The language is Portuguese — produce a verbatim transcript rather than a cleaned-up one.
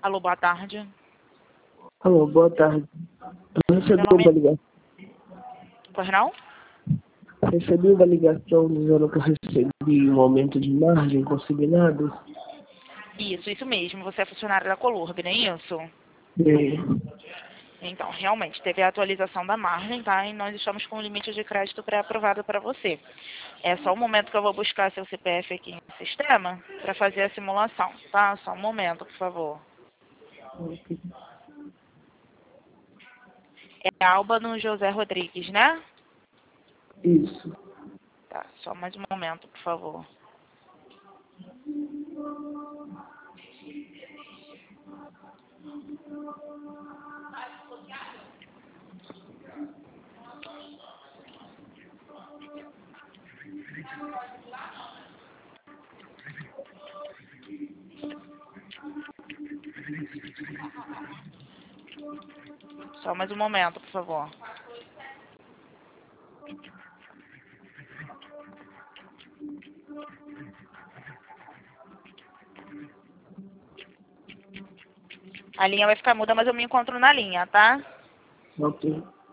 Alô, boa tarde. Alô, boa tarde. Eu recebi Meu nome uma é... ligação. Pois não? Recebi uma ligação dizendo que eu recebi um aumento de margem consignado. Isso, isso mesmo. Você é funcionário da Colurb, não é isso? E, Então, realmente, teve a atualização da margem, tá? E nós estamos com um limite de crédito pré-aprovado para você. É só um momento que eu vou buscar seu C P F aqui no sistema para fazer a simulação, tá? Só um momento, por favor. É Albano José Rodrigues, né? isso. Tá, só mais um momento, por favor. Só mais um momento, por favor. A linha vai ficar muda, mas eu me encontro na linha, tá? Ok.